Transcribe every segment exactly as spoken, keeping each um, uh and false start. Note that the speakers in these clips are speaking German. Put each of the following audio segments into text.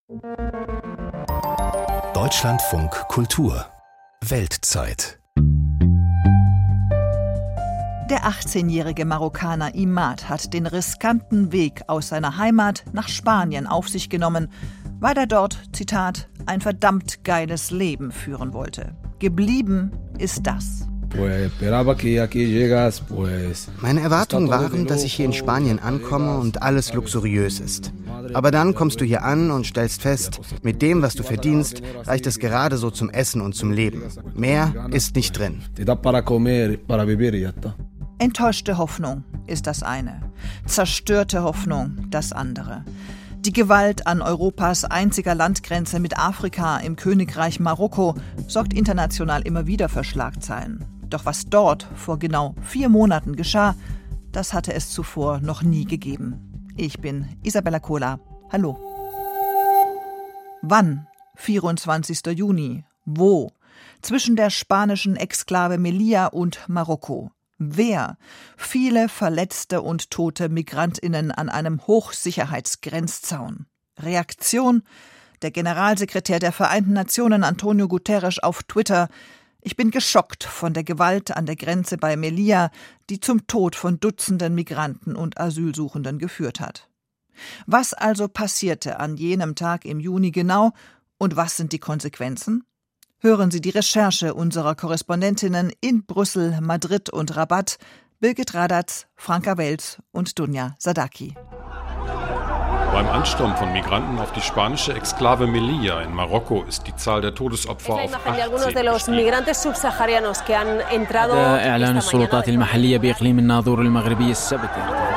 Deutschlandfunk Kultur Weltzeit. Der achtzehnjährige Marokkaner Imad hat den riskanten Weg aus seiner Heimat nach Spanien auf sich genommen, weil er dort, Zitat, ein verdammt geiles Leben führen wollte. Geblieben ist das. Meine Erwartungen waren, dass ich hier in Spanien ankomme und alles luxuriös ist. Aber dann kommst du hier an und stellst fest, mit dem, was du verdienst, reicht es gerade so zum Essen und zum Leben. Mehr ist nicht drin. Enttäuschte Hoffnung ist das eine, zerstörte Hoffnung das andere. Die Gewalt an Europas einziger Landgrenze mit Afrika im Königreich Marokko sorgt international immer wieder für Schlagzeilen. Doch was dort vor genau vier Monaten geschah, das hatte es zuvor noch nie gegeben. Ich bin Isabella Kohler. Hallo. Wann? vierundzwanzigster Juni. Wo? Zwischen der spanischen Exklave Melilla und Marokko. Wer? Viele verletzte und tote MigrantInnen an einem Hochsicherheitsgrenzzaun. Reaktion? Der Generalsekretär der Vereinten Nationen Antonio Guterres auf Twitter: Ich bin geschockt von der Gewalt an der Grenze bei Melilla, die zum Tod von Dutzenden Migranten und Asylsuchenden geführt hat. Was also passierte an jenem Tag im Juni genau und was sind die Konsequenzen? Hören Sie die Recherche unserer Korrespondentinnen in Brüssel, Madrid und Rabat, Birgit Radatz, Franka Welz und Dunja Sadaki. Beim Ansturm von Migranten auf die spanische Exklave Melilla in Marokko ist die Zahl der Todesopfer auf achtzehn gestiegen.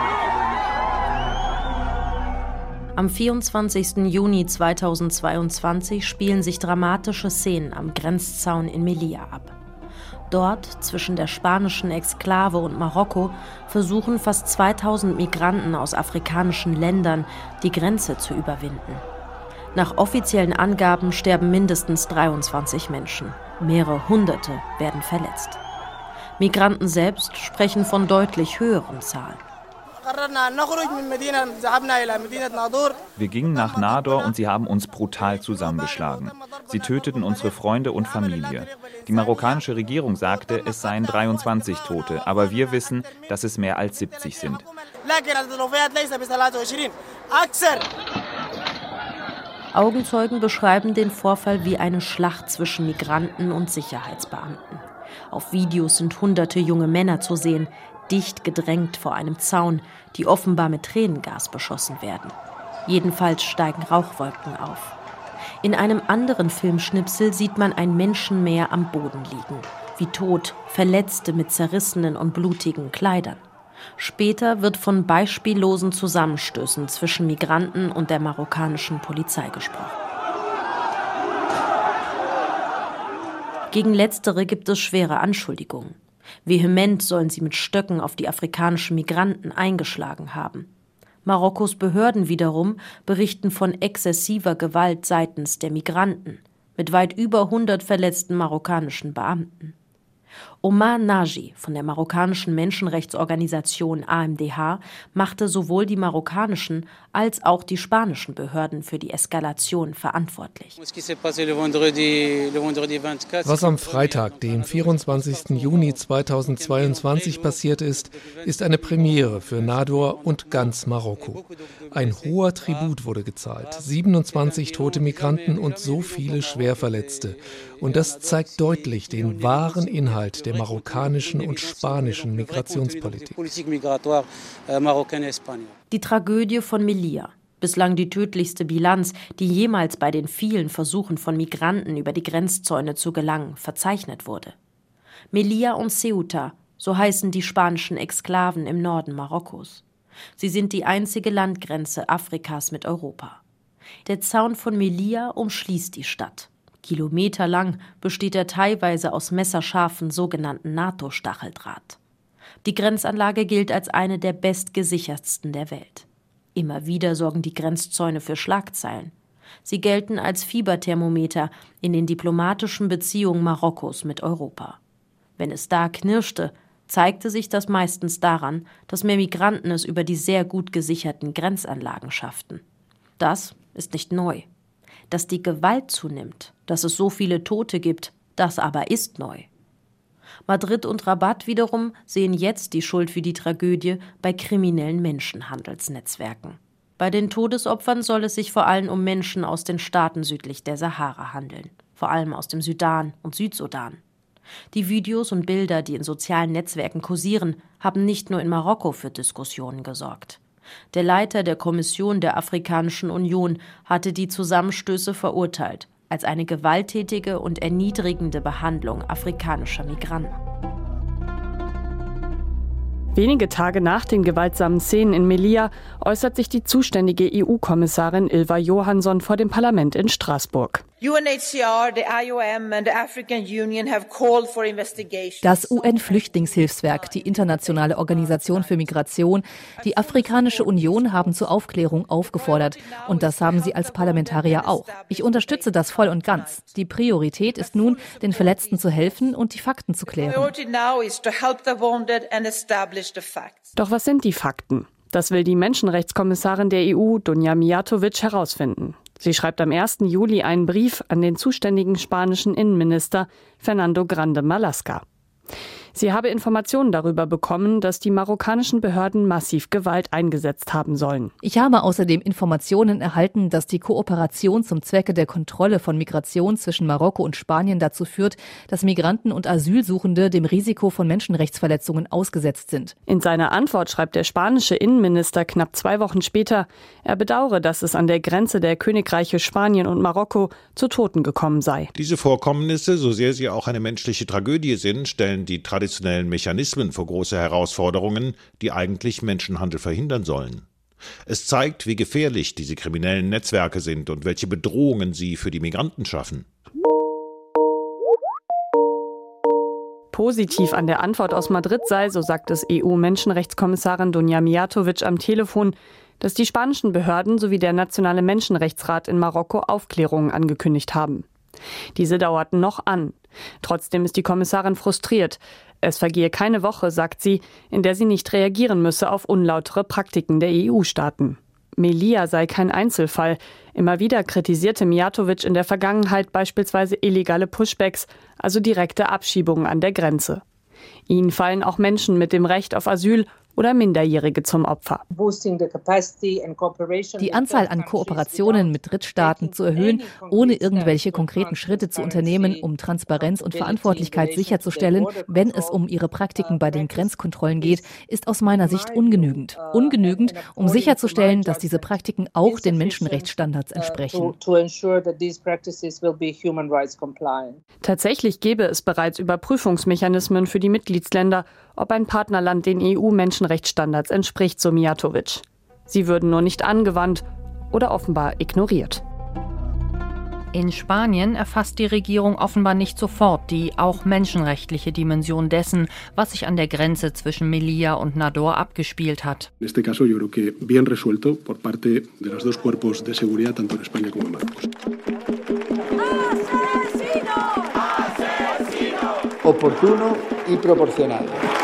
Am vierundzwanzigsten Juni zweitausendzweiundzwanzig spielen sich dramatische Szenen am Grenzzaun in Melilla ab. Dort, zwischen der spanischen Exklave und Marokko, versuchen fast zweitausend Migranten aus afrikanischen Ländern, die Grenze zu überwinden. Nach offiziellen Angaben sterben mindestens dreiundzwanzig Menschen. Mehrere Hunderte werden verletzt. Migranten selbst sprechen von deutlich höheren Zahlen. Wir gingen nach Nador und sie haben uns brutal zusammengeschlagen. Sie töteten unsere Freunde und Familie. Die marokkanische Regierung sagte, es seien dreiundzwanzig Tote, aber wir wissen, dass es mehr als siebzig sind. Augenzeugen beschreiben den Vorfall wie eine Schlacht zwischen Migranten und Sicherheitsbeamten. Auf Videos sind hunderte junge Männer zu sehen, dicht gedrängt vor einem Zaun, die offenbar mit Tränengas beschossen werden. Jedenfalls steigen Rauchwolken auf. In einem anderen Filmschnipsel sieht man ein Menschenmeer am Boden liegen, wie tot Verletzte mit zerrissenen und blutigen Kleidern. Später wird von beispiellosen Zusammenstößen zwischen Migranten und der marokkanischen Polizei gesprochen. Gegen Letztere gibt es schwere Anschuldigungen. Vehement sollen sie mit Stöcken auf die afrikanischen Migranten eingeschlagen haben. Marokkos Behörden wiederum berichten von exzessiver Gewalt seitens der Migranten, mit weit über hundert verletzten marokkanischen Beamten. Omar Naji von der marokkanischen Menschenrechtsorganisation A M D H machte sowohl die marokkanischen als auch die spanischen Behörden für die Eskalation verantwortlich. Was am Freitag, dem vierundzwanzigsten Juni zweitausendzweiundzwanzig passiert ist, ist eine Premiere für Nador und ganz Marokko. Ein hoher Tribut wurde gezahlt, siebenundzwanzig tote Migranten und so viele Schwerverletzte. Und das zeigt deutlich den wahren Inhalt der marokkanischen und spanischen Migrationspolitik. Die Tragödie von Melilla, bislang die tödlichste Bilanz, die jemals bei den vielen Versuchen von Migranten über die Grenzzäune zu gelangen, verzeichnet wurde. Melilla und Ceuta, so heißen die spanischen Exklaven im Norden Marokkos. Sie sind die einzige Landgrenze Afrikas mit Europa. Der Zaun von Melilla umschließt die Stadt. Kilometerlang besteht er teilweise aus messerscharfen sogenannten NATO-Stacheldraht. Die Grenzanlage gilt als eine der bestgesichertsten der Welt. Immer wieder sorgen die Grenzzäune für Schlagzeilen. Sie gelten als Fieberthermometer in den diplomatischen Beziehungen Marokkos mit Europa. Wenn es da knirschte, zeigte sich das meistens daran, dass mehr Migranten es über die sehr gut gesicherten Grenzanlagen schafften. Das ist nicht neu. Dass die Gewalt zunimmt, dass es so viele Tote gibt, das aber ist neu. Madrid und Rabat wiederum sehen jetzt die Schuld für die Tragödie bei kriminellen Menschenhandelsnetzwerken. Bei den Todesopfern soll es sich vor allem um Menschen aus den Staaten südlich der Sahara handeln, vor allem aus dem Sudan und Südsudan. Die Videos und Bilder, die in sozialen Netzwerken kursieren, haben nicht nur in Marokko für Diskussionen gesorgt. Der Leiter der Kommission der Afrikanischen Union hatte die Zusammenstöße verurteilt, als eine gewalttätige und erniedrigende Behandlung afrikanischer Migranten. Wenige Tage nach den gewaltsamen Szenen in Melilla äußert sich die zuständige E U-Kommissarin Ylva Johansson vor dem Parlament in Straßburg. Das U N-Flüchtlingshilfswerk, die Internationale Organisation für Migration, die Afrikanische Union haben zur Aufklärung aufgefordert. Und das haben sie als Parlamentarier auch. Ich unterstütze das voll und ganz. Die Priorität ist nun, den Verletzten zu helfen und die Fakten zu klären. Doch was sind die Fakten? Das will die Menschenrechtskommissarin der E U, Dunja Mijatović, herausfinden. Sie schreibt am ersten Juli einen Brief an den zuständigen spanischen Innenminister Fernando Grande Marlaska. Sie habe Informationen darüber bekommen, dass die marokkanischen Behörden massiv Gewalt eingesetzt haben sollen. Ich habe außerdem Informationen erhalten, dass die Kooperation zum Zwecke der Kontrolle von Migration zwischen Marokko und Spanien dazu führt, dass Migranten und Asylsuchende dem Risiko von Menschenrechtsverletzungen ausgesetzt sind. In seiner Antwort schreibt der spanische Innenminister knapp zwei Wochen später, er bedauere, dass es an der Grenze der Königreiche Spanien und Marokko zu Toten gekommen sei. Diese Vorkommnisse, so sehr sie auch eine menschliche Tragödie sind, stellen die traditionellen Mechanismen vor große Herausforderungen, die eigentlich Menschenhandel verhindern sollen. Es zeigt, wie gefährlich diese kriminellen Netzwerke sind und welche Bedrohungen sie für die Migranten schaffen. Positiv an der Antwort aus Madrid sei, so sagt es E U-Menschenrechtskommissarin Dunja Mijatović am Telefon, dass die spanischen Behörden sowie der Nationale Menschenrechtsrat in Marokko Aufklärungen angekündigt haben. Diese dauerten noch an. Trotzdem ist die Kommissarin frustriert. Es vergehe keine Woche, sagt sie, in der sie nicht reagieren müsse auf unlautere Praktiken der E U-Staaten. Melilla sei kein Einzelfall. Immer wieder kritisierte Mijatović in der Vergangenheit beispielsweise illegale Pushbacks, also direkte Abschiebungen an der Grenze. Ihnen fallen auch Menschen mit dem Recht auf Asyl oder Minderjährige zum Opfer. Die Anzahl an Kooperationen mit Drittstaaten zu erhöhen, ohne irgendwelche konkreten Schritte zu unternehmen, um Transparenz und Verantwortlichkeit sicherzustellen, wenn es um ihre Praktiken bei den Grenzkontrollen geht, ist aus meiner Sicht ungenügend. Ungenügend, um sicherzustellen, dass diese Praktiken auch den Menschenrechtsstandards entsprechen. Tatsächlich gäbe es bereits Überprüfungsmechanismen für die Mitgliedsländer, ob ein Partnerland den E U-Menschenrechtsstandards entspricht, so Mijatović. Sie würden nur nicht angewandt oder offenbar ignoriert. In Spanien erfasst die Regierung offenbar nicht sofort die auch menschenrechtliche Dimension dessen, was sich an der Grenze zwischen Melilla und Nador abgespielt hat. In este caso, yo creo que bien resuelto por parte de los dos cuerpos de seguridad, tanto en España como en Marruecos. Oportuno y proporcional.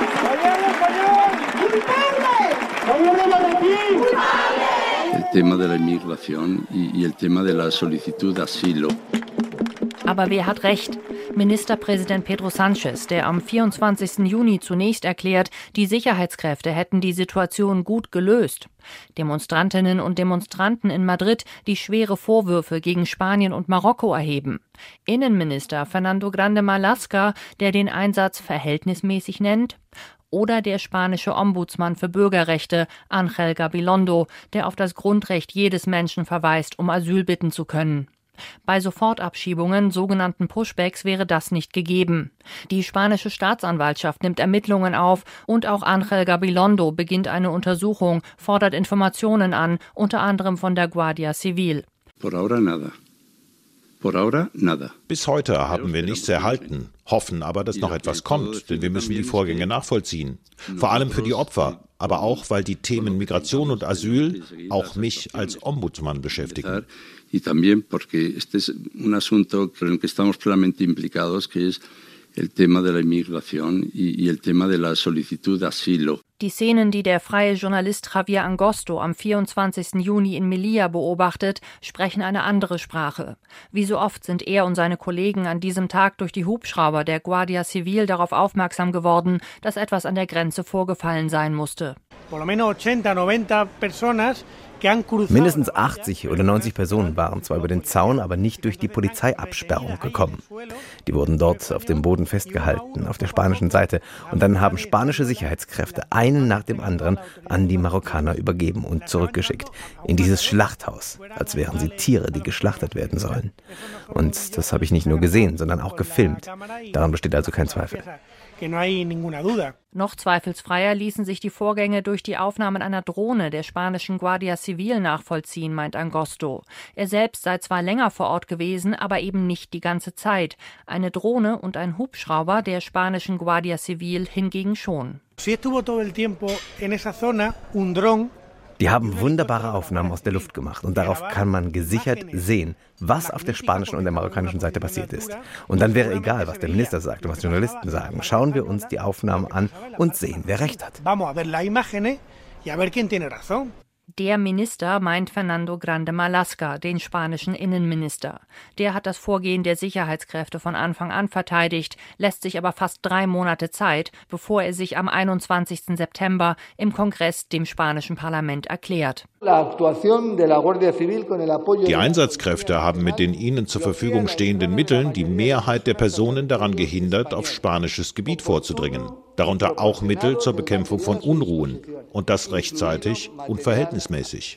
El tema de la inmigración y, y el tema de la solicitud de asilo. Aber wer hat recht? Ministerpräsident Pedro Sánchez, der am vierundzwanzigsten Juni zunächst erklärt, die Sicherheitskräfte hätten die Situation gut gelöst. Demonstrantinnen und Demonstranten in Madrid, die schwere Vorwürfe gegen Spanien und Marokko erheben. Innenminister Fernando Grande Marlaska, der den Einsatz verhältnismäßig nennt. Oder der spanische Ombudsmann für Bürgerrechte, Ángel Gabilondo, der auf das Grundrecht jedes Menschen verweist, um Asyl bitten zu können. Bei Sofortabschiebungen, sogenannten Pushbacks, wäre das nicht gegeben. Die spanische Staatsanwaltschaft nimmt Ermittlungen auf und auch Ángel Gabilondo beginnt eine Untersuchung, fordert Informationen an, unter anderem von der Guardia Civil. Por ahora nada. Por ahora nada. Bis heute haben wir nichts erhalten, hoffen aber, dass noch etwas kommt, denn wir müssen die Vorgänge nachvollziehen. Vor allem für die Opfer, aber auch, weil die Themen Migration und Asyl auch mich als Ombudsmann beschäftigen. Y también porque este es un asunto en el que estamos plenamente implicados, que es el tema de la inmigración y, y el tema de la solicitud de asilo. Die Szenen, die der freie Journalist Javier Angosto am vierundzwanzigsten Juni in Melilla beobachtet, sprechen eine andere Sprache. Wie so oft sind er und seine Kollegen an diesem Tag durch die Hubschrauber der Guardia Civil darauf aufmerksam geworden, dass etwas an der Grenze vorgefallen sein musste. Mindestens achtzig oder neunzig Personen waren zwar über den Zaun, aber nicht durch die Polizeiabsperrung gekommen. Die wurden dort auf dem Boden festgehalten, auf der spanischen Seite. Und dann haben spanische Sicherheitskräfte einen nach dem anderen an die Marokkaner übergeben und zurückgeschickt. In dieses Schlachthaus, als wären sie Tiere, die geschlachtet werden sollen. Und das habe ich nicht nur gesehen, sondern auch gefilmt. Daran besteht also kein Zweifel. Noch zweifelsfreier ließen sich die Vorgänge durch die Aufnahmen einer Drohne der spanischen Guardia Civil nachvollziehen, meint Angosto. Er selbst sei zwar länger vor Ort gewesen, aber eben nicht die ganze Zeit. Eine Drohne und ein Hubschrauber der spanischen Guardia Civil hingegen schon. Die haben wunderbare Aufnahmen aus der Luft gemacht und darauf kann man gesichert sehen, was auf der spanischen und der marokkanischen Seite passiert ist. Und dann wäre egal, was der Minister sagt und was Journalisten sagen. Schauen wir uns die Aufnahmen an und sehen, wer recht hat. Der Minister meint Fernando Grande Marlaska, den spanischen Innenminister. Der hat das Vorgehen der Sicherheitskräfte von Anfang an verteidigt, lässt sich aber fast drei Monate Zeit, bevor er sich am einundzwanzigsten September im Kongress dem spanischen Parlament erklärt. Die Einsatzkräfte haben mit den ihnen zur Verfügung stehenden Mitteln die Mehrheit der Personen daran gehindert, auf spanisches Gebiet vorzudringen. Darunter auch Mittel zur Bekämpfung von Unruhen. Und das rechtzeitig und verhältnismäßig.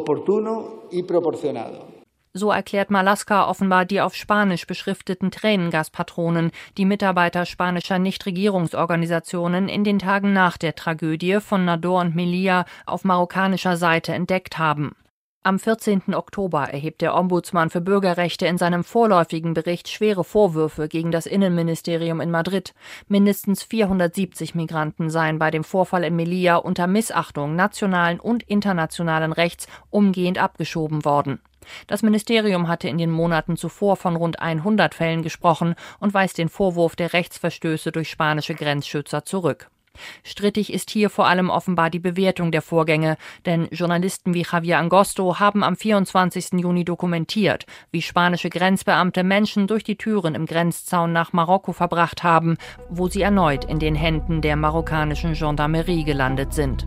So erklärt Marlaska offenbar die auf Spanisch beschrifteten Tränengaspatronen, die Mitarbeiter spanischer Nichtregierungsorganisationen in den Tagen nach der Tragödie von Nador und Melilla auf marokkanischer Seite entdeckt haben. Am vierzehnten Oktober erhebt der Ombudsmann für Bürgerrechte in seinem vorläufigen Bericht schwere Vorwürfe gegen das Innenministerium in Madrid. Mindestens vierhundertsiebzig Migranten seien bei dem Vorfall in Melilla unter Missachtung nationalen und internationalen Rechts umgehend abgeschoben worden. Das Ministerium hatte in den Monaten zuvor von rund hundert Fällen gesprochen und weist den Vorwurf der Rechtsverstöße durch spanische Grenzschützer zurück. Strittig ist hier vor allem offenbar die Bewertung der Vorgänge, denn Journalisten wie Javier Angosto haben am vierundzwanzigsten Juni dokumentiert, wie spanische Grenzbeamte Menschen durch die Türen im Grenzzaun nach Marokko verbracht haben, wo sie erneut in den Händen der marokkanischen Gendarmerie gelandet sind.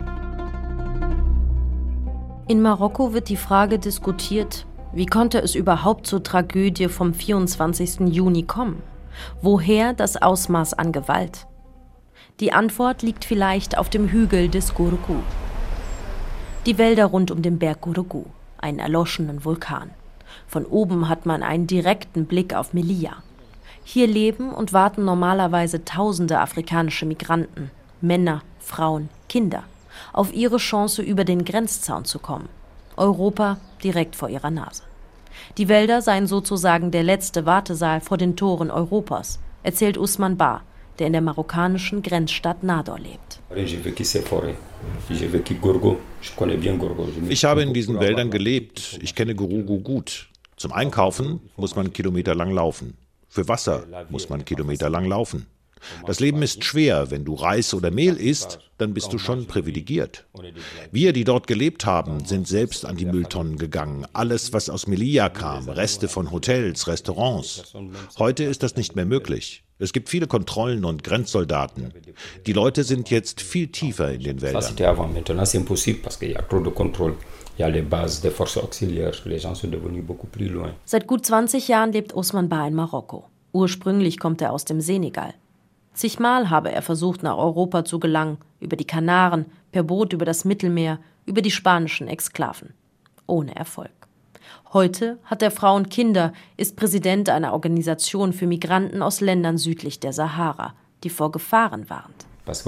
In Marokko wird die Frage diskutiert, wie konnte es überhaupt zur Tragödie vom vierundzwanzigsten Juni kommen? Woher das Ausmaß an Gewalt? Die Antwort liegt vielleicht auf dem Hügel des Gurugú. Die Wälder rund um den Berg Gurugú, einen erloschenen Vulkan. Von oben hat man einen direkten Blick auf Melilla. Hier leben und warten normalerweise tausende afrikanische Migranten, Männer, Frauen, Kinder, auf ihre Chance, über den Grenzzaun zu kommen. Europa direkt vor ihrer Nase. Die Wälder seien sozusagen der letzte Wartesaal vor den Toren Europas, erzählt Ousmane Ba, der in der marokkanischen Grenzstadt Nador lebt. Ich habe in diesen Wäldern gelebt. Ich kenne Gurugú gut. Zum Einkaufen muss man kilometerlang laufen. Für Wasser muss man kilometerlang laufen. Das Leben ist schwer. Wenn du Reis oder Mehl isst, dann bist du schon privilegiert. Wir, die dort gelebt haben, sind selbst an die Mülltonnen gegangen. Alles, was aus Melilla kam, Reste von Hotels, Restaurants. Heute ist das nicht mehr möglich. Es gibt viele Kontrollen und Grenzsoldaten. Die Leute sind jetzt viel tiefer in den Wäldern. Seit gut zwanzig Jahren lebt Ousmane Ba in Marokko. Ursprünglich kommt er aus dem Senegal. Zigmal habe er versucht, nach Europa zu gelangen, über die Kanaren, per Boot über das Mittelmeer, über die spanischen Exklaven. Ohne Erfolg. Heute hat er Frau und Kinder, ist Präsident einer Organisation für Migranten aus Ländern südlich der Sahara, die vor Gefahren warnt.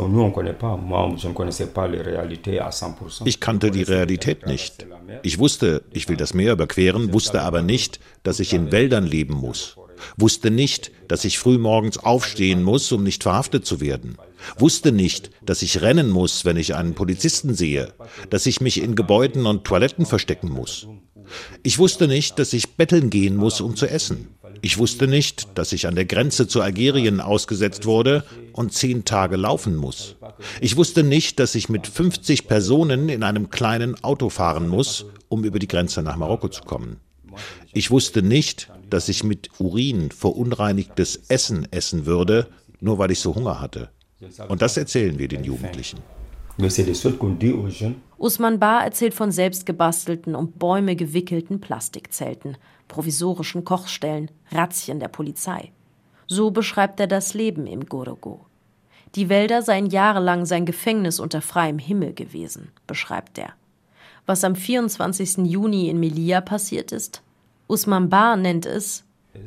Ich kannte die Realität nicht. Ich wusste, ich will das Meer überqueren, wusste aber nicht, dass ich in Wäldern leben muss. Wusste nicht, dass ich frühmorgens aufstehen muss, um nicht verhaftet zu werden. Wusste nicht, dass ich rennen muss, wenn ich einen Polizisten sehe, dass ich mich in Gebäuden und Toiletten verstecken muss. Ich wusste nicht, dass ich betteln gehen muss, um zu essen. Ich wusste nicht, dass ich an der Grenze zu Algerien ausgesetzt wurde und zehn Tage laufen muss. Ich wusste nicht, dass ich mit fünfzig Personen in einem kleinen Auto fahren muss, um über die Grenze nach Marokko zu kommen. Ich wusste nicht, dass ich mit Urin verunreinigtes Essen essen würde, nur weil ich so Hunger hatte. Und das erzählen wir den Jugendlichen. Usman Ba erzählt von selbstgebastelten, um Bäume gewickelten Plastikzelten, provisorischen Kochstellen, Razzien der Polizei. So beschreibt er das Leben im Gorogo. Die Wälder seien jahrelang sein Gefängnis unter freiem Himmel gewesen, beschreibt er. Was am vierundzwanzigsten Juni in Melilla passiert ist? Usman Ba nennt es: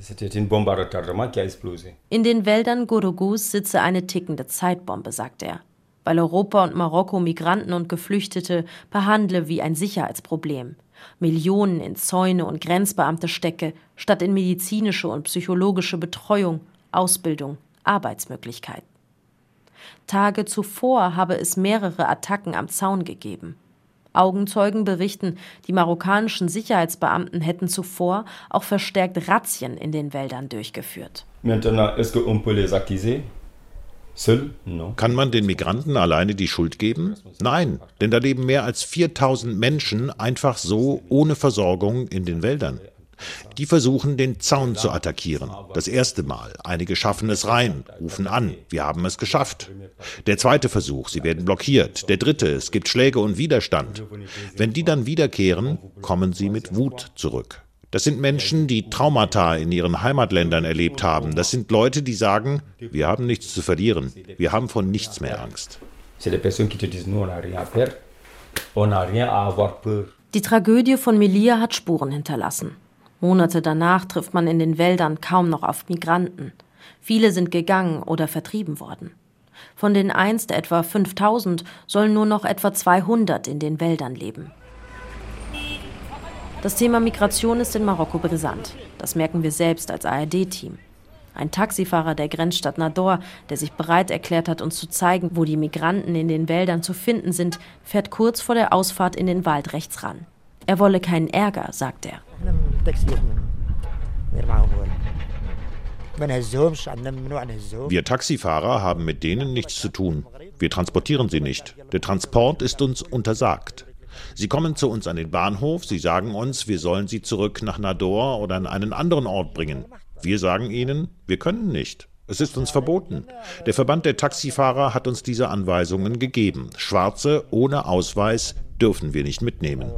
In den Wäldern Gorogos sitze eine tickende Zeitbombe, sagt er, weil Europa und Marokko Migranten und Geflüchtete behandle wie ein Sicherheitsproblem, Millionen in Zäune und Grenzbeamte stecke, statt in medizinische und psychologische Betreuung, Ausbildung, Arbeitsmöglichkeiten. Tage zuvor habe es mehrere Attacken am Zaun gegeben. Augenzeugen berichten, die marokkanischen Sicherheitsbeamten hätten zuvor auch verstärkt Razzien in den Wäldern durchgeführt. Kann man den Migranten alleine die Schuld geben? Nein, denn da leben mehr als viertausend Menschen einfach so ohne Versorgung in den Wäldern. Die versuchen, den Zaun zu attackieren. Das erste Mal. Einige schaffen es rein, rufen an, wir haben es geschafft. Der zweite Versuch, sie werden blockiert. Der dritte, es gibt Schläge und Widerstand. Wenn die dann wiederkehren, kommen sie mit Wut zurück. Das sind Menschen, die Traumata in ihren Heimatländern erlebt haben. Das sind Leute, die sagen, wir haben nichts zu verlieren. Wir haben vor nichts mehr Angst. Die Tragödie von Melilla hat Spuren hinterlassen. Monate danach trifft man in den Wäldern kaum noch auf Migranten. Viele sind gegangen oder vertrieben worden. Von den einst etwa fünftausend sollen nur noch etwa zweihundert in den Wäldern leben. Das Thema Migration ist in Marokko brisant. Das merken wir selbst als A R D-Team. Ein Taxifahrer der Grenzstadt Nador, der sich bereit erklärt hat, uns zu zeigen, wo die Migranten in den Wäldern zu finden sind, fährt kurz vor der Ausfahrt in den Wald rechts ran. Er wolle keinen Ärger, sagt er. Wir Taxifahrer haben mit denen nichts zu tun. Wir transportieren sie nicht. Der Transport ist uns untersagt. Sie kommen zu uns an den Bahnhof, sie sagen uns, wir sollen sie zurück nach Nador oder an einen anderen Ort bringen. Wir sagen ihnen, wir können nicht. Es ist uns verboten. Der Verband der Taxifahrer hat uns diese Anweisungen gegeben. Schwarze ohne Ausweis dürfen wir nicht mitnehmen.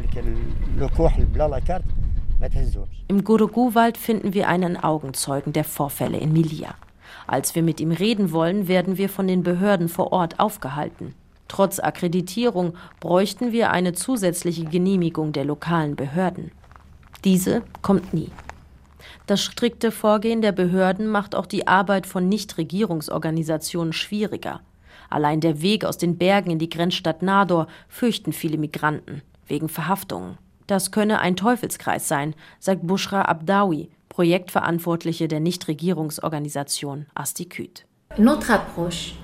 Im Gorogo-Wald finden wir einen Augenzeugen der Vorfälle in Melilla. Als wir mit ihm reden wollen, werden wir von den Behörden vor Ort aufgehalten. Trotz Akkreditierung bräuchten wir eine zusätzliche Genehmigung der lokalen Behörden. Diese kommt nie. Das strikte Vorgehen der Behörden macht auch die Arbeit von Nichtregierungsorganisationen schwieriger. Allein der Weg aus den Bergen in die Grenzstadt Nador fürchten viele Migranten wegen Verhaftungen. Das könne ein Teufelskreis sein, sagt Bushra Abdawi, Projektverantwortliche der Nichtregierungsorganisation Astiküt. Notre approche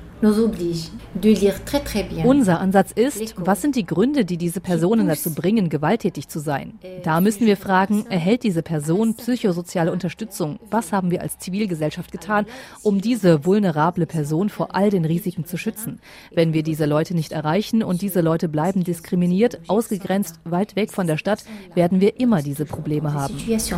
Unser Ansatz ist, was sind die Gründe, die diese Personen dazu bringen, gewalttätig zu sein? Da müssen wir fragen, erhält diese Person psychosoziale Unterstützung? Was haben wir als Zivilgesellschaft getan, um diese vulnerable Person vor all den Risiken zu schützen? Wenn wir diese Leute nicht erreichen und diese Leute bleiben diskriminiert, ausgegrenzt, weit weg von der Stadt, werden wir immer diese Probleme haben.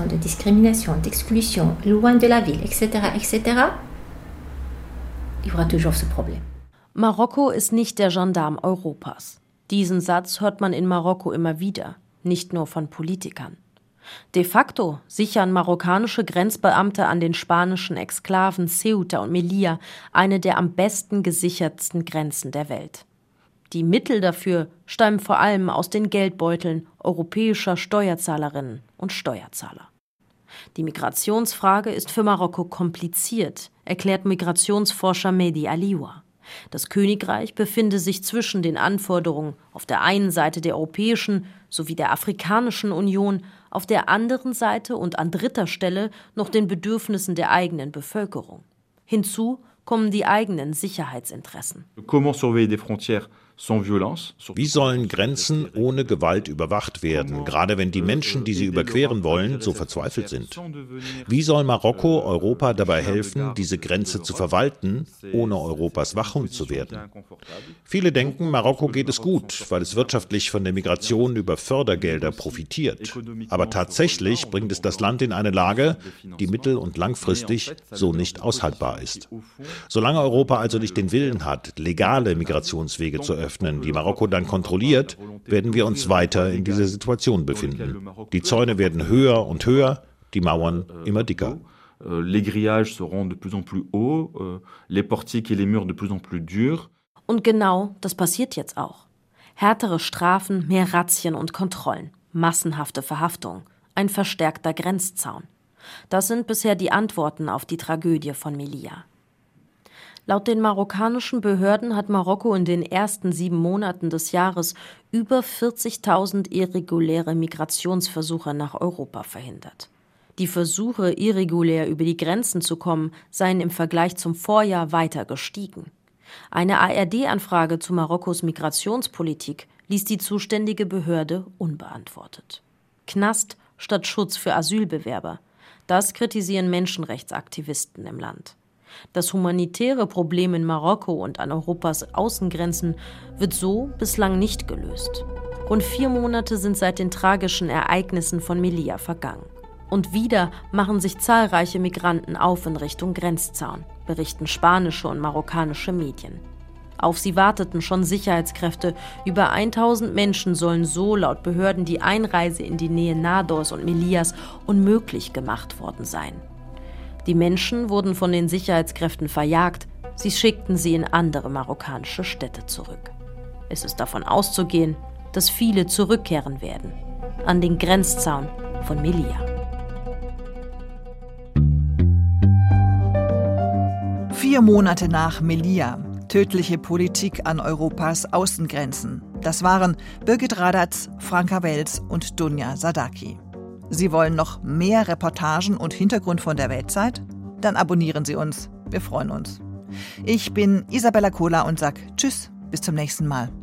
Marokko ist nicht der Gendarm Europas. Diesen Satz hört man in Marokko immer wieder, nicht nur von Politikern. De facto sichern marokkanische Grenzbeamte an den spanischen Exklaven Ceuta und Melilla eine der am besten gesichertsten Grenzen der Welt. Die Mittel dafür stammen vor allem aus den Geldbeuteln europäischer Steuerzahlerinnen und Steuerzahler. Die Migrationsfrage ist für Marokko kompliziert, erklärt Migrationsforscher Mehdi Aliwa. Das Königreich befinde sich zwischen den Anforderungen auf der einen Seite der Europäischen sowie der Afrikanischen Union, auf der anderen Seite und an dritter Stelle noch den Bedürfnissen der eigenen Bevölkerung. Hinzu kommen die eigenen Sicherheitsinteressen. Comment surveiller des frontières Wie sollen Grenzen ohne Gewalt überwacht werden, gerade wenn die Menschen, die sie überqueren wollen, so verzweifelt sind? Wie soll Marokko Europa dabei helfen, diese Grenze zu verwalten, ohne Europas Wachhund zu werden? Viele denken, Marokko geht es gut, weil es wirtschaftlich von der Migration über Fördergelder profitiert. Aber tatsächlich bringt es das Land in eine Lage, die mittel- und langfristig so nicht aushaltbar ist. Solange Europa also nicht den Willen hat, legale Migrationswege zu öffnen, die Marokko dann kontrolliert, werden wir uns weiter in dieser Situation befinden. Die Zäune werden höher und höher, die Mauern immer dicker. Les grillages seront de plus en plus hauts, les portiques et les murs de plus en plus durs. Und genau das passiert jetzt auch. Härtere Strafen, mehr Razzien und Kontrollen, massenhafte Verhaftungen, ein verstärkter Grenzzaun. Das sind bisher die Antworten auf die Tragödie von Melilla. Laut den marokkanischen Behörden hat Marokko in den ersten sieben Monaten des Jahres über vierzigtausend irreguläre Migrationsversuche nach Europa verhindert. Die Versuche, irregulär über die Grenzen zu kommen, seien im Vergleich zum Vorjahr weiter gestiegen. Eine A R D-Anfrage zu Marokkos Migrationspolitik ließ die zuständige Behörde unbeantwortet. Knast statt Schutz für Asylbewerber. Das kritisieren Menschenrechtsaktivisten im Land. Das humanitäre Problem in Marokko und an Europas Außengrenzen wird so bislang nicht gelöst. Rund vier Monate sind seit den tragischen Ereignissen von Melilla vergangen. Und wieder machen sich zahlreiche Migranten auf in Richtung Grenzzaun, berichten spanische und marokkanische Medien. Auf sie warteten schon Sicherheitskräfte. Über tausend Menschen sollen so laut Behörden die Einreise in die Nähe Nadors und Melillas unmöglich gemacht worden sein. Die Menschen wurden von den Sicherheitskräften verjagt, sie schickten sie in andere marokkanische Städte zurück. Es ist davon auszugehen, dass viele zurückkehren werden, an den Grenzzaun von Melilla. Vier Monate nach Melilla, tödliche Politik an Europas Außengrenzen. Das waren Birgit Radatz, Franka Wels und Dunja Sadaki. Sie wollen noch mehr Reportagen und Hintergrund von der Weltzeit? Dann abonnieren Sie uns. Wir freuen uns. Ich bin Isabella Kohler und sag Tschüss, bis zum nächsten Mal.